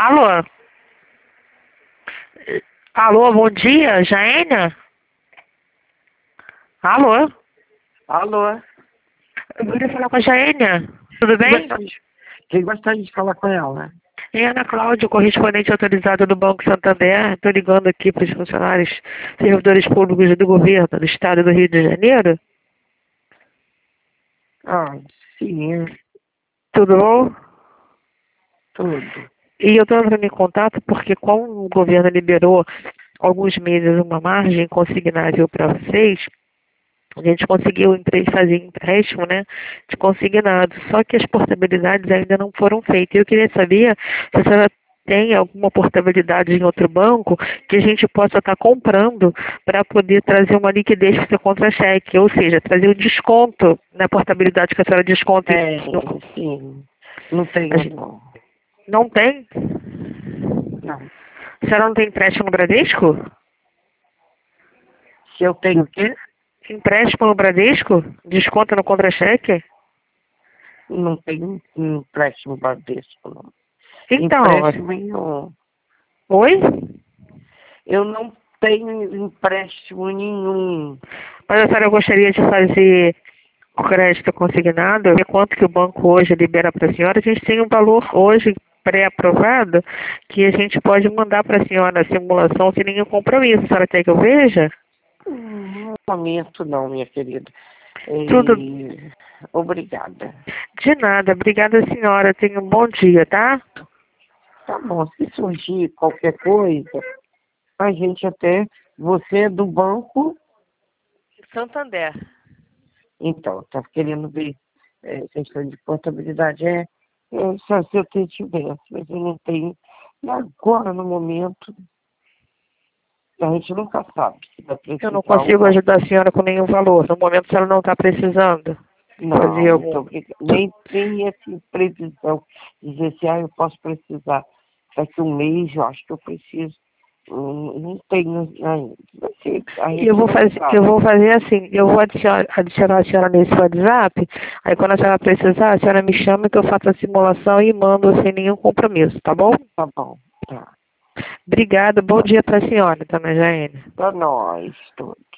Alô? Alô, bom dia, Jaênia? Alô? Alô? Eu queria falar com a Jaênia. Tudo bem? Quem gostaria de falar com ela? É Ana Cláudia, correspondente autorizada do Banco Santander. Estou ligando aqui para os funcionários, servidores públicos do governo do estado do Rio de Janeiro. Ah, sim, Tudo bom? tudo. E eu estou entrando em contato porque, como o governo liberou alguns meses uma margem consignável para vocês, a gente conseguiu fazer empréstimo, né, de consignado. Só que as portabilidades ainda não foram feitas. Eu queria saber se a senhora tem alguma portabilidade em outro banco que a gente possa estar comprando para poder trazer uma liquidez para o seu contra-cheque, ou seja, trazer um desconto na portabilidade que a senhora desconta. Sim. Não tenho, não. Não tem? Não. A senhora não tem empréstimo no Bradesco? Se eu tenho o quê? Empréstimo no Bradesco? Desconto no contra-cheque? Não tenho empréstimo Bradesco, não. Então, Empréstimo nenhum. oi? Eu não tenho empréstimo nenhum. Mas a senhora gostaria de fazer o crédito consignado, ver quanto que o banco hoje libera para a senhora. A gente tem um valor hoje pré-aprovado que a gente pode mandar para a senhora a simulação sem nenhum compromisso. A senhora quer que eu veja? No momento não, minha querida. Tudo Obrigada. de nada. Obrigada, senhora. Tenha um bom dia, tá? Tá bom, se surgir qualquer coisa, a gente até... Você é do banco, Santander. então, tá querendo ver questão de portabilidade. Só se eu tivesse, mas eu não tenho. E agora, no momento, a gente nunca sabe se vai precisar Eu não ou consigo não. ajudar a senhora com nenhum valor. No momento, a senhora não está precisando Não, fazer muito algum... obrigada. Nem essa previsão. Dizer assim, eu posso precisar daqui um mês, eu acho que eu preciso. Não tenho ainda. A gente Eu vou não sabe. eu vou fazer assim, eu vou adicionar a senhora nesse WhatsApp, aí quando a senhora precisar, a senhora me chama que eu faço a simulação e mando sem nenhum compromisso, tá bom? Tá bom, tá. Obrigada, bom dia para a senhora, dona Jaine. Pra nós, todos.